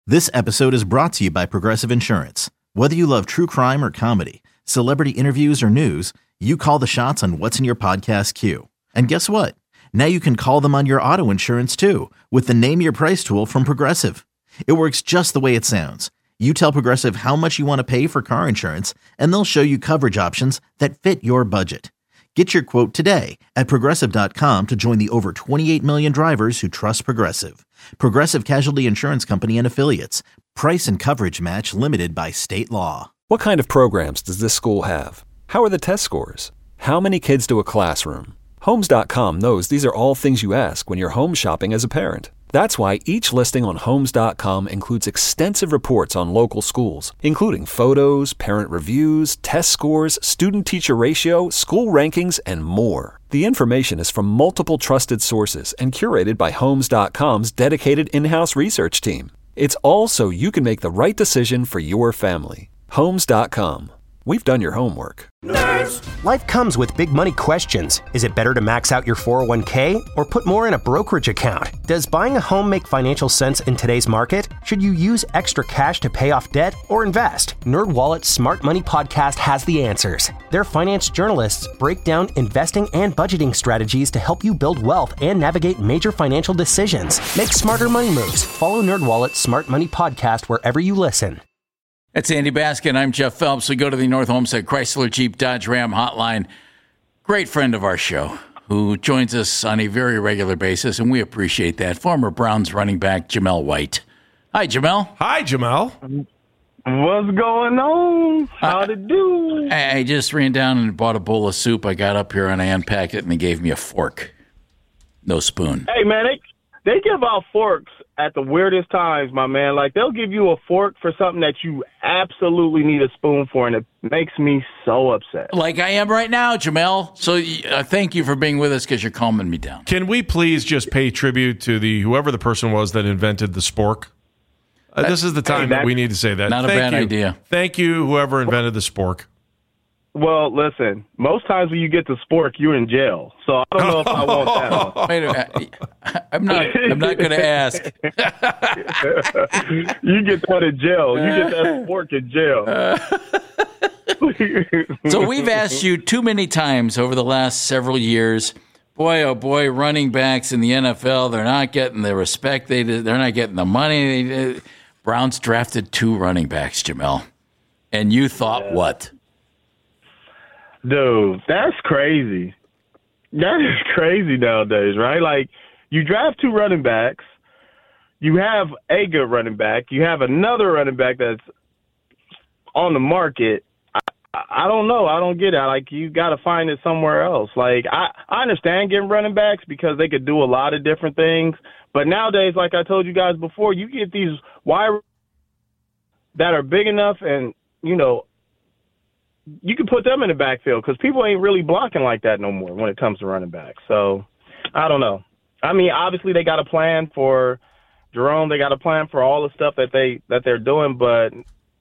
This episode is brought to you by Progressive Insurance. Whether you love true crime or comedy, celebrity interviews or news, you call the shots on what's in your podcast queue. And guess what? Now you can call them on your auto insurance too with the Name Your Price tool from Progressive. It works just the way it sounds. You tell Progressive how much you want to pay for car insurance, and they'll show you coverage options that fit your budget. Get your quote today at Progressive.com to join the over 28 million drivers who trust Progressive. Progressive Casualty Insurance Company and Affiliates. Price and coverage match limited by state law. What kind of programs does this school have? How are the test scores? How many kids to a classroom? Homes.com knows these are all things you ask when you're home shopping as a parent. That's why each listing on Homes.com includes extensive reports on local schools, including photos, parent reviews, test scores, student-teacher ratio, school rankings, and more. The information is from multiple trusted sources and curated by Homes.com's dedicated in-house research team. It's all so you can make the right decision for your family. Homes.com. We've done your homework. Nerds! Life comes with big money questions. Is it better to max out your 401k or put more in a brokerage account? Does buying a home make financial sense in today's market? Should you use extra cash to pay off debt or invest? NerdWallet's Smart Money Podcast has the answers. Their finance journalists break down investing and budgeting strategies to help you build wealth and navigate major financial decisions. Make smarter money moves. Follow NerdWallet's Smart Money Podcast wherever you listen. It's Andy Baskin. I'm Jeff Phelps. We go to the North Homestead Chrysler Jeep Dodge Ram hotline. Great friend of our show who joins us on a very regular basis, and we appreciate that. Former Browns running back Jamel White. Hi, Jamel. Hi, Jamel. What's going on? How'd it do? I just ran down and bought a bowl of soup. I got up here and I unpacked it, and they gave me a fork. No spoon. Hey, man, they give out forks at the weirdest times, my man. Like, they'll give you a fork for something that you absolutely need a spoon for, and it makes me so upset. Like I am right now, Jamel. So thank you for being with us because you're calming me down. Can we please just pay tribute to whoever the person was that invented the spork? This is the time that we need to say that. Not a bad idea. Thank you, whoever invented the spork. Well, listen, most times when you get the spork, you're in jail. So I don't know if I want that one. Wait a minute. I'm not going to ask. You get that in jail. You get that spork in jail. So we've asked you too many times over the last several years, boy, oh boy, running backs in the NFL, they're not getting the respect. They're not getting the money. Browns drafted 2 running backs, Jamel. And you thought what? Dude, that's crazy. That is crazy nowadays, right? Like, you draft 2 running backs. You have a good running back. You have another running back that's on the market. I don't know. I don't get it. Like, you got to find it somewhere else. Like, I understand getting running backs because they could do a lot of different things. But nowadays, like I told you guys before, you get these wide that are big enough and, you know, you can put them in the backfield because people ain't really blocking like that no more when it comes to running back. So, I don't know. I mean, obviously they got a plan for Jerome. They got a plan for all the stuff that they're doing, but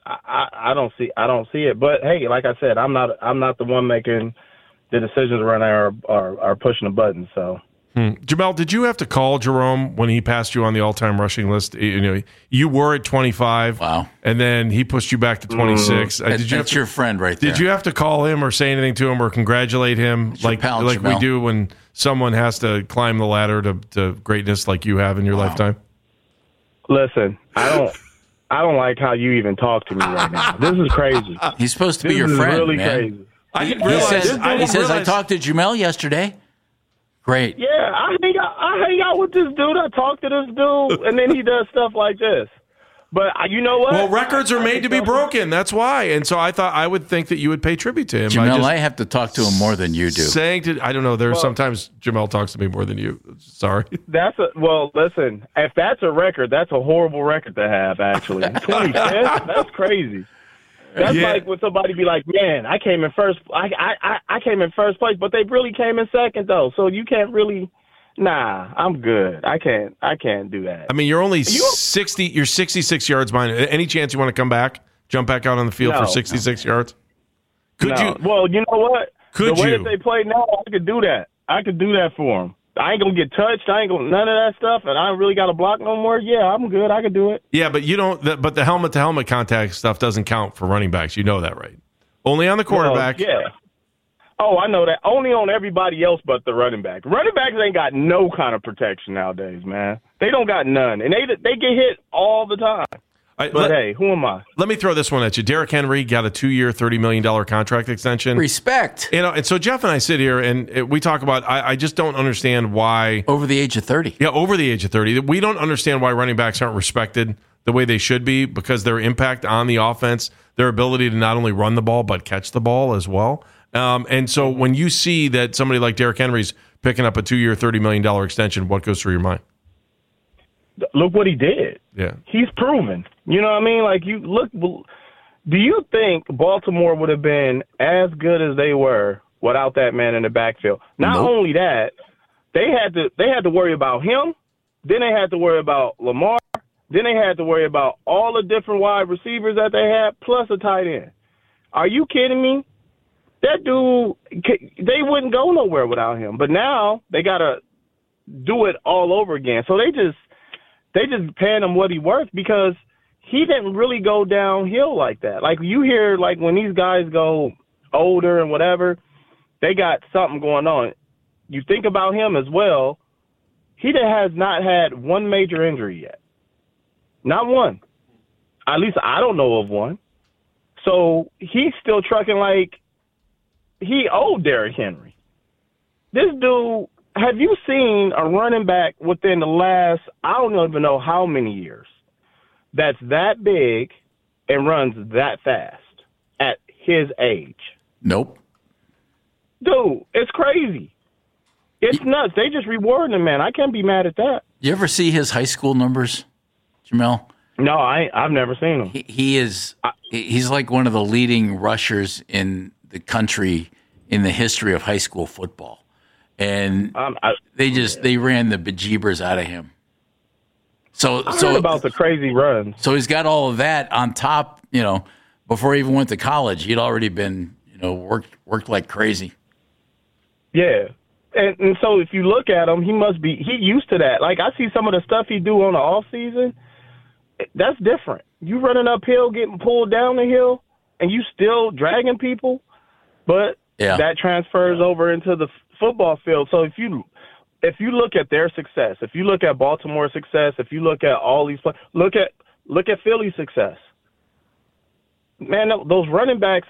I don't see it. But hey, like I said, I'm not the one making the decisions around there or pushing the buttons. So. Jamel, did you have to call Jerome when he passed you on the all-time rushing list? You know, you were at 25. Wow. And then he pushed you back to 26. That's your friend right there. Did you have to call him or say anything to him or congratulate him like we do when someone has to climb the ladder to greatness like you have in your lifetime? Listen, I don't like how you even talk to me right now. This is crazy. He's supposed to be your friend, really man. Crazy. He says, I talked to Jamel yesterday. Great. Yeah, I hang out with this dude. I talk to this dude, and then he does stuff like this. But you know what? Well, records are made to be broken. That's why. And so I would think that you would pay tribute to him. Jamel, I have to talk to him more than you do. I don't know. Sometimes Jamel talks to me more than you. Sorry. Listen, if that's a record, that's a horrible record to have, actually. 25th? That's crazy. That's like when somebody be like, man, I came in first. I came in first place, but they really came in second, though. So you can't really. Nah, I'm good. I can't do that. I mean, you're only 60. You're 66 yards behind. Any chance you want to come back, jump back out on the field for 66 yards? Could you? Well, you know what? Could the way you? that they play now, I could do that. I could do that for them. I ain't gonna get touched. I ain't gonna none of that stuff, and I ain't really got to block no more. Yeah, I'm good. I can do it. Yeah, but you don't. But the helmet-to-helmet contact stuff doesn't count for running backs. You know that, right? Only on the quarterback. Yeah. Oh, I know that. Only on everybody else but the running back. Running backs ain't got no kind of protection nowadays, man. They don't got none, and they get hit all the time. Hey, who am I? Let me throw this one at you. Derrick Henry got a 2-year, $30 million contract extension. Respect. And so Jeff and I sit here and we talk about, I just don't understand why. Over the age of 30. Yeah, over the age of 30. We don't understand why running backs aren't respected the way they should be, because their impact on the offense, their ability to not only run the ball, but catch the ball as well. And so when you see that somebody like Derrick Henry's picking up a 2-year, $30 million extension, what goes through your mind? Look what he did. Yeah. He's proven. You know what I mean? Like, you look. Do you think Baltimore would have been as good as they were without that man in the backfield? Not only that, they had to worry about him. Then they had to worry about Lamar. Then they had to worry about all the different wide receivers that they had, plus a tight end. Are you kidding me? That dude, they wouldn't go nowhere without him. But now they got to do it all over again. So they just paying him what he worth, because he didn't really go downhill like that. Like, you hear, like, when these guys go older and whatever, they got something going on. You think about him as well. He has not had one major injury yet. Not one. At least I don't know of one. So he's still trucking like he owed Derrick Henry. This dude, have you seen a running back within the last, I don't even know how many years, that's that big and runs that fast at his age? Nope. Dude, it's crazy. It's nuts. They just rewarding him, man. I can't be mad at that. You ever see his high school numbers, Jamel? No, I've never seen him. He's like one of the leading rushers in the country in the history of high school football. And they ran the bejeebers out of him. So I heard about the crazy runs. So he's got all of that on top. Before he even went to college, he'd already been worked like crazy. Yeah, and so if you look at him, he used to that. Like, I see some of the stuff he do on the off season. That's different. You running uphill, getting pulled down the hill, and you still dragging people, but that transfers over into the football field. So if you look at their success, if you look at Baltimore's success, if you look at all these look at Philly's success, man, those running backs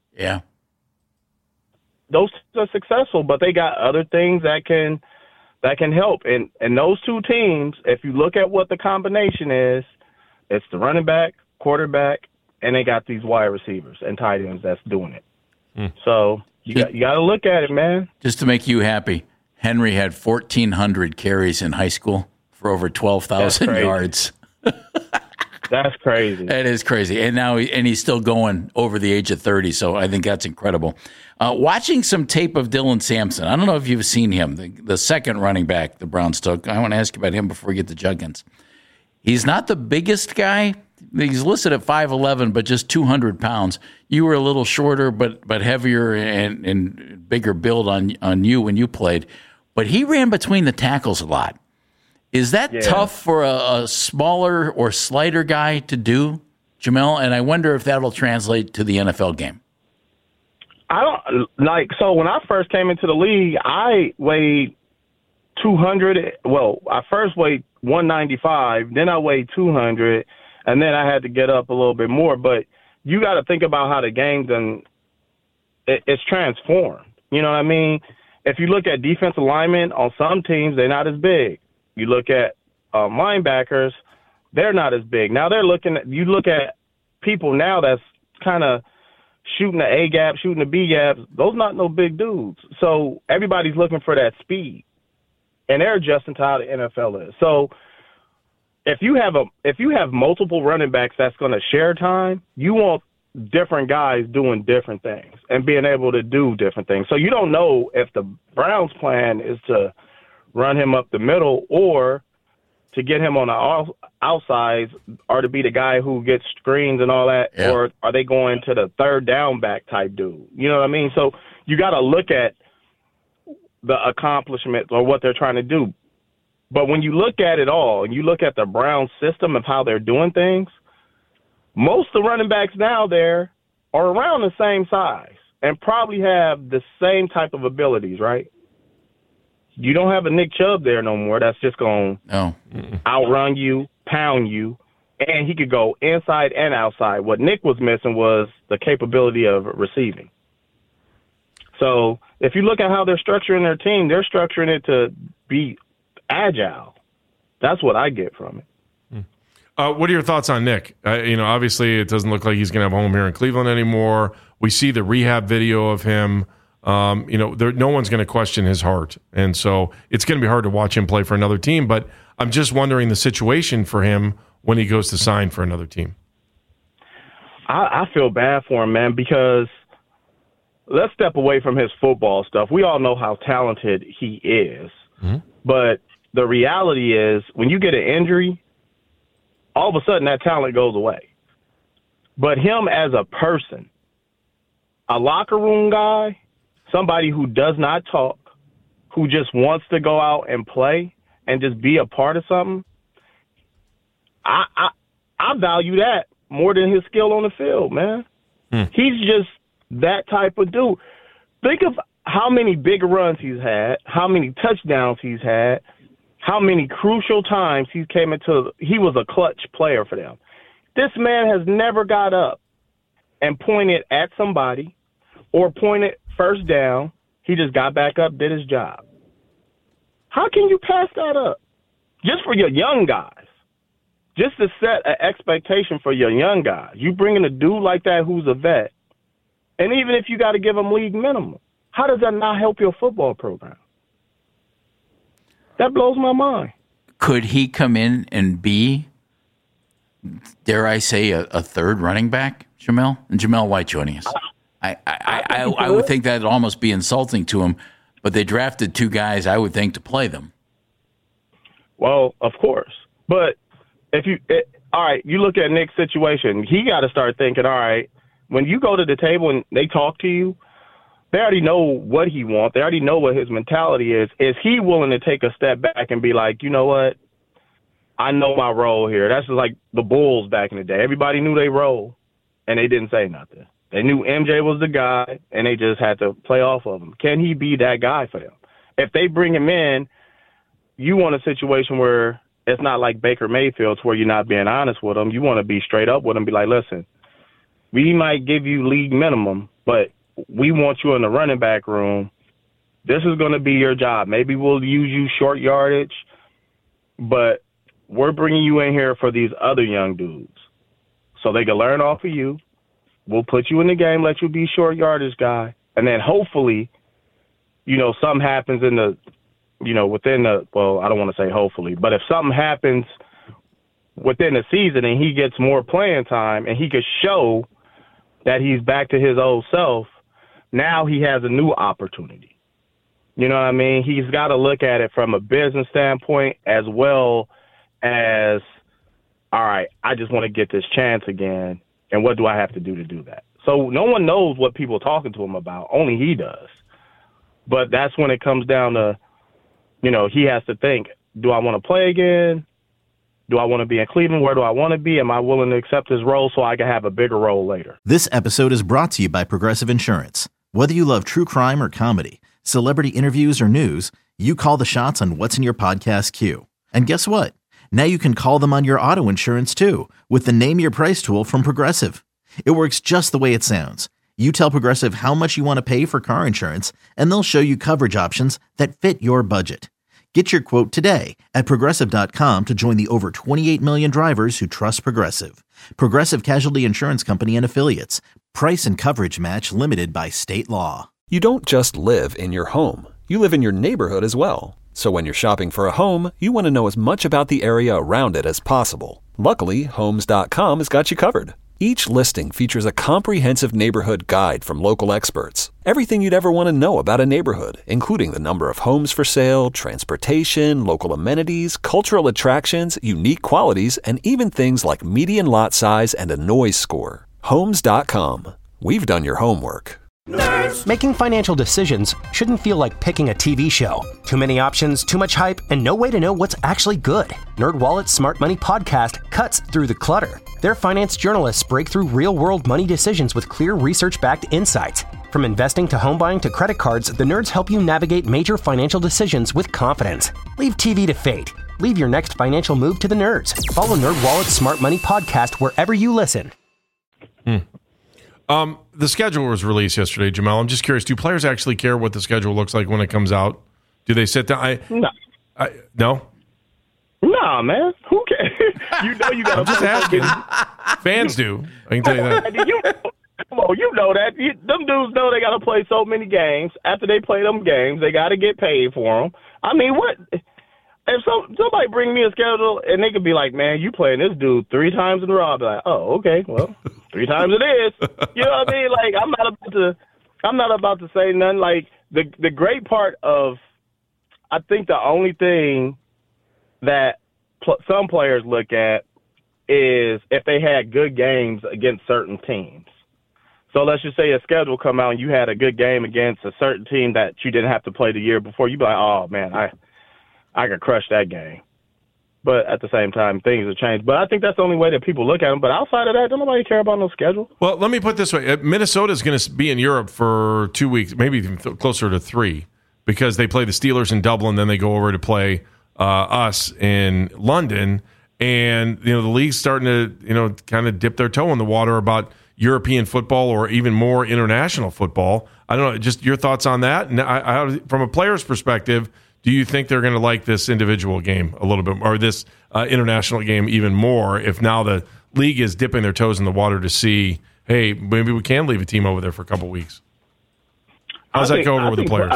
those are successful, but they got other things that can help. And those two teams, if you look at what the combination is, it's the running back, quarterback, and they got these wide receivers and tight ends that's doing it. So you got to look at it, man. Just to make you happy, Henry had 1,400 carries in high school for over 12,000 yards. That's crazy. That is crazy. And now he's still going over the age of 30, so I think that's incredible. Watching some tape of Dylan Sampson, I don't know if you've seen him, the second running back the Browns took. I want to ask you about him before we get to Juggins. He's not the biggest guy. He's listed at 5'11", but just 200 pounds. You were a little shorter, but heavier and bigger build on you when you played. But he ran between the tackles a lot. Is that tough for a smaller or slighter guy to do, Jamel? And I wonder if that'll translate to the NFL game. So when I first came into the league, I weighed 200. Well, I first weighed 195, then I weighed 200, and then I had to get up a little bit more. But you got to think about how the game's it's transformed. You know what I mean? If you look at defensive linemen on some teams, they're not as big. You look at linebackers, they're not as big. Now you look at people now that's kind of shooting the A gap, shooting the B gap. Those not no big dudes. So everybody's looking for that speed, and they're adjusting to how the NFL is. So if you have multiple running backs that's going to share time, you want different guys doing different things and being able to do different things. So you don't know if the Browns' plan is to run him up the middle or to get him on the outsides or to be the guy who gets screens and all that, or are they going to the third down back type dude? You know what I mean? So you got to look at the accomplishments or what they're trying to do. But when you look at it all and you look at the Browns system of how they're doing things, most of the running backs now there are around the same size and probably have the same type of abilities, right? You don't have a Nick Chubb there no more. That's just going to outrun you, pound you, and he could go inside and outside. What Nick was missing was the capability of receiving. So if you look at how they're structuring their team, they're structuring it to be agile. That's what I get from it. What are your thoughts on Nick? Obviously it doesn't look like he's going to have a home here in Cleveland anymore. We see the rehab video of him. No one's going to question his heart. And so it's going to be hard to watch him play for another team. But I'm just wondering the situation for him when he goes to sign for another team. I feel bad for him, man, because let's step away from his football stuff. We all know how talented he is. Mm-hmm. But the reality is when you get an injury, all of a sudden that talent goes away. But him as a person, a locker room guy, somebody who does not talk, who just wants to go out and play and just be a part of something, I value that more than his skill on the field, man. He's just that type of dude. Think of how many big runs he's had, how many touchdowns he's had, how many crucial times he was a clutch player for them. This man has never got up and pointed at somebody or pointed first down. He just got back up, did his job. How can you pass that up? Just for your young guys. Just to set an expectation for your young guys. You bring in a dude like that who's a vet, and even if you got to give him league minimum, how does that not help your football program? That blows my mind. Could he come in and be, dare I say, a third running back, Jamel? And Jamel White joining us. I would think that would almost be insulting to him, but they drafted two guys, I would think, to play them. Well, of course. But all right, you look at Nick's situation, he got to start thinking, all right, when you go to the table and they talk to you, they already know what he wants. They already know what his mentality is. Is he willing to take a step back and be like, you know what? I know my role here. That's just like the Bulls back in the day. Everybody knew their role, and they didn't say nothing. They knew MJ was the guy, and they just had to play off of him. Can he be that guy for them? If they bring him in, you want a situation where it's not like Baker Mayfield's where you're not being honest with him. You want to be straight up with him, be like, listen, we might give you league minimum, but we want you in the running back room. This is going to be your job. Maybe we'll use you short yardage, but we're bringing you in here for these other young dudes so they can learn off of you. We'll put you in the game, let you be short yardage guy, and then hopefully, something happens in the, well, I don't want to say hopefully, but if something happens within the season and he gets more playing time and he could show that he's back to his old self, now he has a new opportunity. You know what I mean? He's got to look at it from a business standpoint as well as, all right, I just want to get this chance again, and what do I have to do that? So no one knows what people are talking to him about. Only he does. But that's when it comes down to, he has to think, do I want to play again? Do I want to be in Cleveland? Where do I want to be? Am I willing to accept his role so I can have a bigger role later? This episode is brought to you by Progressive Insurance. Whether you love true crime or comedy, celebrity interviews or news, you call the shots on what's in your podcast queue. And guess what? Now you can call them on your auto insurance too with the Name Your Price tool from Progressive. It works just the way it sounds. You tell Progressive how much you want to pay for car insurance, and they'll show you coverage options that fit your budget. Get your quote today at Progressive.com to join the over 28 million drivers who trust Progressive. Progressive Casualty Insurance Company and Affiliates. Price and coverage match limited by state law. You don't just live in your home. You live in your neighborhood as well. So when you're shopping for a home, you want to know as much about the area around it as possible. Luckily, Homes.com has got you covered. Each listing features a comprehensive neighborhood guide from local experts. Everything you'd ever want to know about a neighborhood, including the number of homes for sale, transportation, local amenities, cultural attractions, unique qualities, and even things like median lot size and a noise score. Homes.com. We've done your homework. Making financial decisions shouldn't feel like picking a TV show. Too many options, too much hype, and no way to know what's actually good. NerdWallet's Smart Money Podcast cuts through the clutter. Their finance journalists break through real-world money decisions with clear research-backed insights. From investing to home buying to credit cards, the nerds help you navigate major financial decisions with confidence. Leave TV to fate. Leave your next financial move to the nerds. Follow NerdWallet's Smart Money Podcast wherever you listen. The schedule was released yesterday, Jamel. I'm just curious, do players actually care what the schedule looks like when it comes out? Do they sit down? No. No? Nah, man. Who cares? You know you got to I'm just asking. Fans do. I can tell you that. Come on, you know that. Them dudes know they got to play so many games. After they play them games, they got to get paid for them. I mean, what? If somebody bring me a schedule and they could be like, man, you playing this dude 3 times in a row, I'll be like, oh, okay, well, 3 times it is. You know what I mean? Like, I'm not about to say nothing. Like, the great part of, I think the only thing that some players look at is if they had good games against certain teams. So let's just say a schedule come out and you had a good game against a certain team that you didn't have to play the year before. You'd be like, oh, man, I could crush that game. But at the same time, things have changed. But I think that's the only way that people look at them. But outside of that, don't nobody care about no schedule. Well, let me put it this way. Minnesota is going to be in Europe for 2 weeks, maybe even closer to 3, because they play the Steelers in Dublin, then they go over to play us in London. And, the league's starting to, kind of dip their toe in the water about European football or even more international football. I don't know, just your thoughts on that. And from a player's perspective, do you think they're going to like this individual game a little bit, or this international game even more, if now the league is dipping their toes in the water to see, hey, maybe we can leave a team over there for a couple weeks? How does that go over with the players?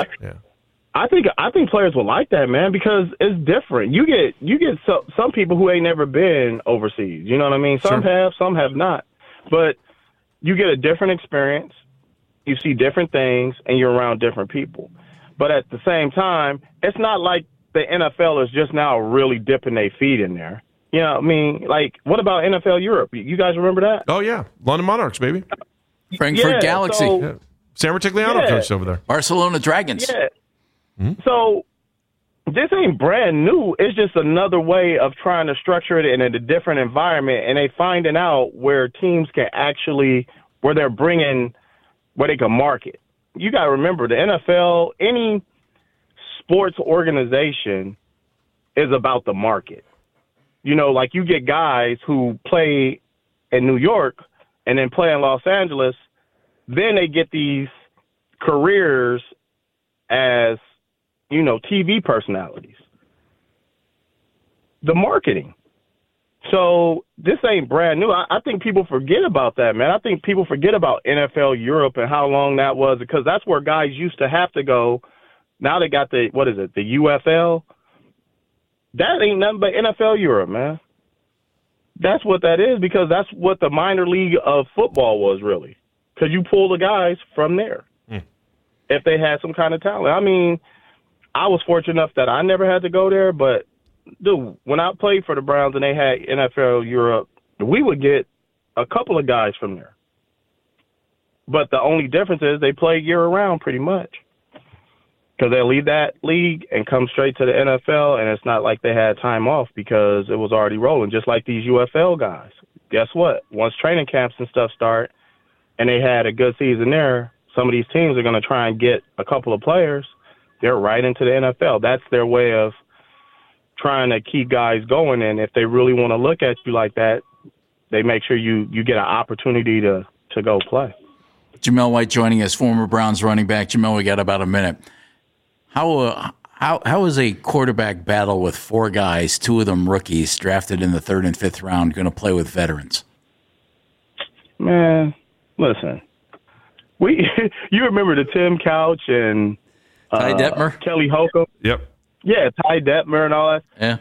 I think players will like that, man, because it's different. You get some people who ain't never been overseas. You know what I mean? Some have, some have not. But you get a different experience. You see different things, and you're around different people. But at the same time, it's not like the NFL is just now really dipping their feet in there. You know what I mean? Like, what about NFL Europe? You guys remember that? Oh, yeah. London Monarchs, baby. Frankfurt Galaxy. So, San Ratigliano coached over there. Barcelona Dragons. Yeah. Mm-hmm. So this ain't brand new. It's just another way of trying to structure it in a different environment, and they finding out where teams can actually, where they're bringing, where they can market. You got to remember, the NFL, any sports organization is about the market. Like you get guys who play in New York and then play in Los Angeles, then they get these careers as, TV personalities. The marketing. So this ain't brand new. I think people forget about that, man. I think people forget about NFL Europe and how long that was, because that's where guys used to have to go. Now they got the UFL. That ain't nothing but NFL Europe, man. That's what that is, because that's what the minor league of football was, really, because you pull the guys from there if they had some kind of talent. I mean, I was fortunate enough that I never had to go there, but dude, when I played for the Browns and they had NFL Europe, we would get a couple of guys from there. But the only difference is they play year-round pretty much, because they leave that league and come straight to the NFL, and it's not like they had time off because it was already rolling, just like these UFL guys. Guess what? Once training camps and stuff start and they had a good season there, some of these teams are going to try and get a couple of players. They're right into the NFL. That's their way of trying to keep guys going, and if they really want to look at you like that, they make sure you get an opportunity to go play. Jamel White joining us, former Browns running back. Jamel, we got about a minute. How is a quarterback battle with 4 guys, 2 of them rookies, drafted in the 3rd and 5th round, going to play with veterans? Man, listen, you remember the Tim Couch and Ty Detmer, Kelly Holcomb? Yep. Yeah, Ty Detmer and all that. Yeah.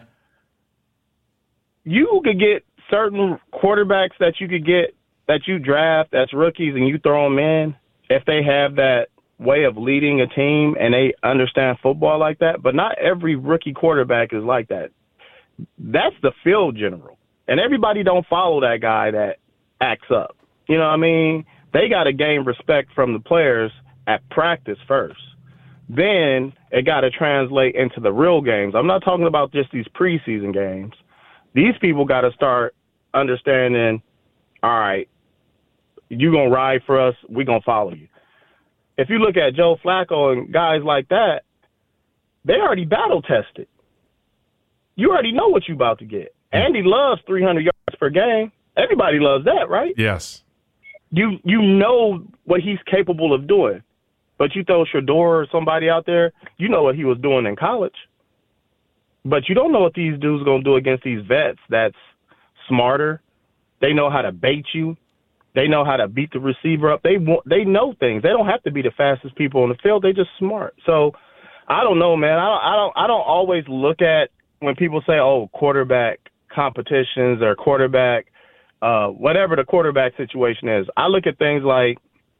You could get certain quarterbacks that you draft as rookies and you throw them in if they have that way of leading a team and they understand football like that. But not every rookie quarterback is like that. That's the field general. And everybody don't follow that guy that acts up. You know what I mean? They got to gain respect from the players at practice first. Then it got to translate into the real games. I'm not talking about just these preseason games. These people got to start understanding, all right, you going to ride for us, we going to follow you. If you look at Joe Flacco and guys like that, they already battle tested. You already know what you're about to get. Andy loves 300 yards per game. Everybody loves that, right? Yes. You know what he's capable of doing. But you throw Shador or somebody out there, you know what he was doing in college. But you don't know what these dudes going to do against these vets that's smarter. They know how to bait you. They know how to beat the receiver up. They know things. They don't have to be the fastest people on the field. They're just smart. So I don't know, man. I don't always look at when people say, oh, quarterback competitions or quarterback, whatever the quarterback situation is. I look at things like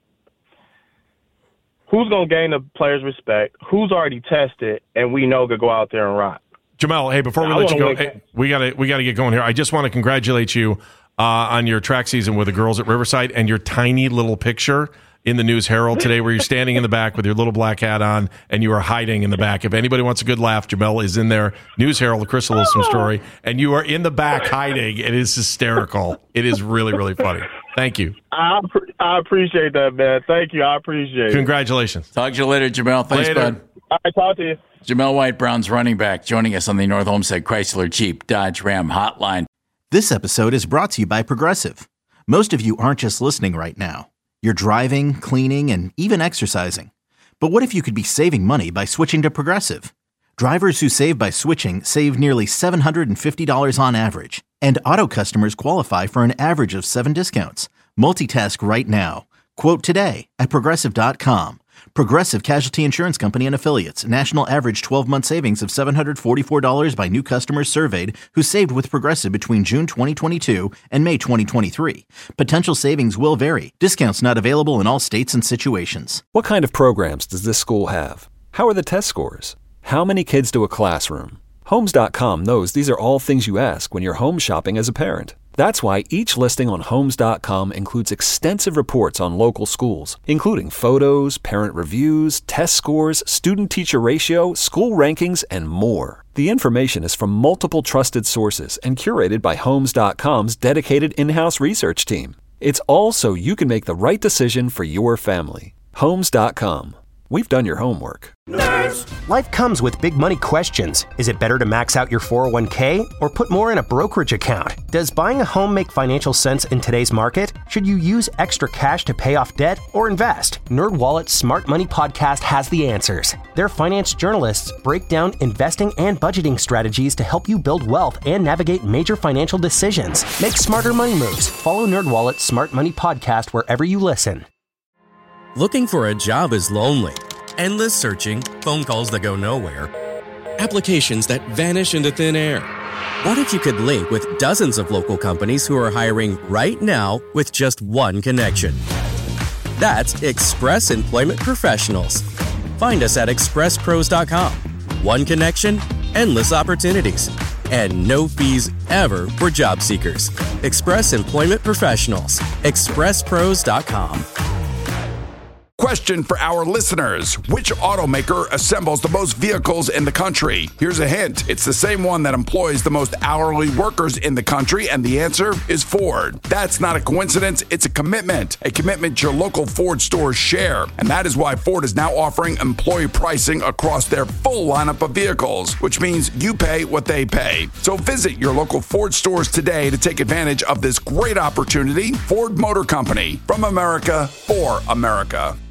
who's going to gain the player's respect, who's already tested, and we know could go out there and rock. Jamel, hey, before we let you go, hey, we gotta get going here. I just want to congratulate you on your track season with the girls at Riverside and your tiny little picture in the News Herald today where you're standing in the back with your little black hat on and you are hiding in the back. If anybody wants a good laugh, Jamel is in there. News Herald, the Crystal Listen story, and you are in the back hiding. It is hysterical. It is really, really funny. Thank you. I appreciate that, man. Thank you. I appreciate it. Congratulations. Talk to you later, Jamel. Thanks, bud. All right, talk to you. Jamel White, Browns running back, joining us on the North Homestead Chrysler Jeep Dodge Ram hotline. This episode is brought to you by Progressive. Most of you aren't just listening right now. You're driving, cleaning, and even exercising. But what if you could be saving money by switching to Progressive? Drivers who save by switching save nearly $750 on average. And auto customers qualify for an average of 7 discounts. Multitask right now. Quote today at Progressive.com. Progressive Casualty Insurance Company and Affiliates. National average 12-month savings of $744 by new customers surveyed who saved with Progressive between June 2022 and May 2023. Potential savings will vary. Discounts not available in all states and situations. What kind of programs does this school have? How are the test scores? How many kids do a classroom? Homes.com knows these are all things you ask when you're home shopping as a parent. That's why each listing on Homes.com includes extensive reports on local schools, including photos, parent reviews, test scores, student-teacher ratio, school rankings, and more. The information is from multiple trusted sources and curated by Homes.com's dedicated in-house research team. It's all so you can make the right decision for your family. Homes.com. We've done your homework. Life comes with big money questions. Is it better to max out your 401k or put more in a brokerage account? Does buying a home make financial sense in today's market? Should you use extra cash to pay off debt or invest? NerdWallet's Smart Money Podcast has the answers. Their finance journalists break down investing and budgeting strategies to help you build wealth and navigate major financial decisions. Make smarter money moves. Follow NerdWallet's Smart Money Podcast wherever you listen. Looking for a job is lonely. Endless searching, phone calls that go nowhere, applications that vanish into thin air. What if you could link with dozens of local companies who are hiring right now with just one connection? That's Express Employment Professionals. Find us at expresspros.com. One connection, endless opportunities, and no fees ever for job seekers. Express Employment Professionals. expresspros.com. Question for our listeners. Which automaker assembles the most vehicles in the country? Here's a hint. It's the same one that employs the most hourly workers in the country, and the answer is Ford. That's not a coincidence. It's a commitment your local Ford stores share. And that is why Ford is now offering employee pricing across their full lineup of vehicles, which means you pay what they pay. So visit your local Ford stores today to take advantage of this great opportunity. Ford Motor Company, from America for America.